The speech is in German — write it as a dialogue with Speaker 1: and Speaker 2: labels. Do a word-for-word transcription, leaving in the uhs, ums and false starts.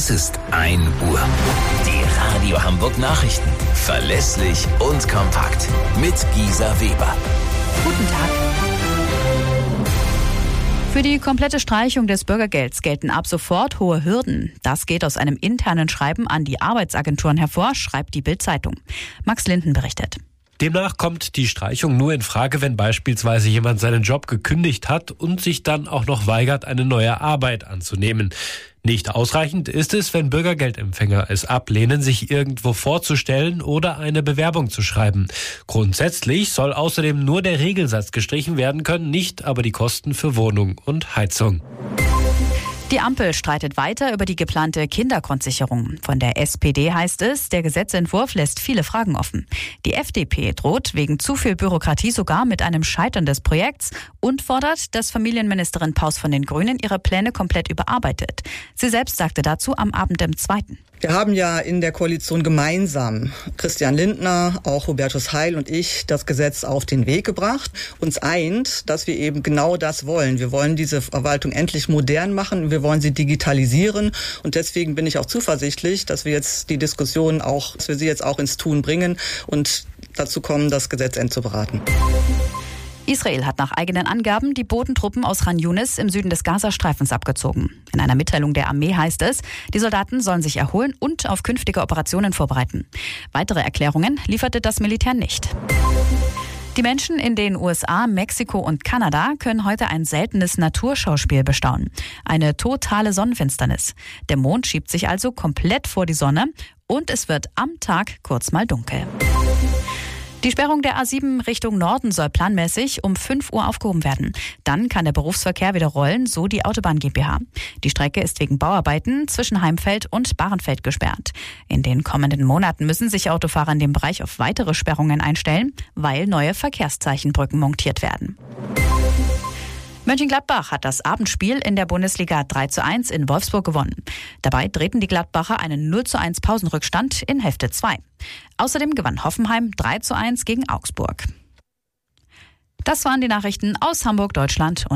Speaker 1: Es ist ein Uhr. Die Radio Hamburg Nachrichten. Verlässlich und kompakt. Mit Gisa Weber.
Speaker 2: Guten Tag. Für die komplette Streichung des Bürgergelds gelten ab sofort hohe Hürden. Das geht aus einem internen Schreiben an die Arbeitsagenturen hervor, schreibt die Bild-Zeitung. Max Linden berichtet.
Speaker 3: Demnach kommt die Streichung nur in Frage, wenn beispielsweise jemand seinen Job gekündigt hat und sich dann auch noch weigert, eine neue Arbeit anzunehmen. Nicht ausreichend ist es, wenn Bürgergeldempfänger es ablehnen, sich irgendwo vorzustellen oder eine Bewerbung zu schreiben. Grundsätzlich soll außerdem nur der Regelsatz gestrichen werden können, nicht aber die Kosten für Wohnung und Heizung.
Speaker 2: Die Ampel streitet weiter über die geplante Kindergrundsicherung. Von der S P D heißt es, der Gesetzentwurf lässt viele Fragen offen. Die F D P droht wegen zu viel Bürokratie sogar mit einem Scheitern des Projekts und fordert, dass Familienministerin Paus von den Grünen ihre Pläne komplett überarbeitet. Sie selbst sagte dazu am Abend im Zweiten.
Speaker 4: Wir haben ja in der Koalition gemeinsam, Christian Lindner, auch Hubertus Heil und ich, das Gesetz auf den Weg gebracht. Uns eint, dass wir eben genau das wollen. Wir wollen diese Verwaltung endlich modern machen, wir wollen sie digitalisieren und deswegen bin ich auch zuversichtlich, dass wir jetzt die Diskussion auch, dass wir sie jetzt auch ins Tun bringen und dazu kommen, das Gesetz endzuberaten.
Speaker 2: Israel hat nach eigenen Angaben die Bodentruppen aus Khan Yunis im Süden des Gazastreifens abgezogen. In einer Mitteilung der Armee heißt es, die Soldaten sollen sich erholen und auf künftige Operationen vorbereiten. Weitere Erklärungen lieferte das Militär nicht. Die Menschen in den U S A, Mexiko und Kanada können heute ein seltenes Naturschauspiel bestaunen. Eine totale Sonnenfinsternis. Der Mond schiebt sich also komplett vor die Sonne und es wird am Tag kurz mal dunkel. Die Sperrung der A sieben Richtung Norden soll planmäßig um fünf Uhr aufgehoben werden. Dann kann der Berufsverkehr wieder rollen, so die Autobahn GmbH. Die Strecke ist wegen Bauarbeiten zwischen Heimfeld und Bahrenfeld gesperrt. In den kommenden Monaten müssen sich Autofahrer in dem Bereich auf weitere Sperrungen einstellen, weil neue Verkehrszeichenbrücken montiert werden. Mönchengladbach hat das Abendspiel in der Bundesliga drei zu eins in Wolfsburg gewonnen. Dabei drehten die Gladbacher einen null zu eins Pausenrückstand in Hälfte zwei. Außerdem gewann Hoffenheim drei zu eins gegen Augsburg. Das waren die Nachrichten aus Hamburg, Deutschland.